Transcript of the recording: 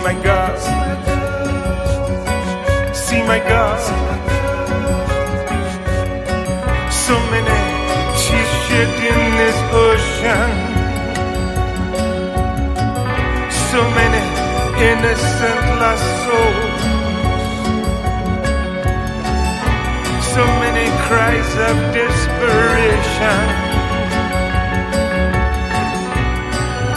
my God, see my God. So many tears shed in this ocean, so many innocent lost souls, so many cries of desperation.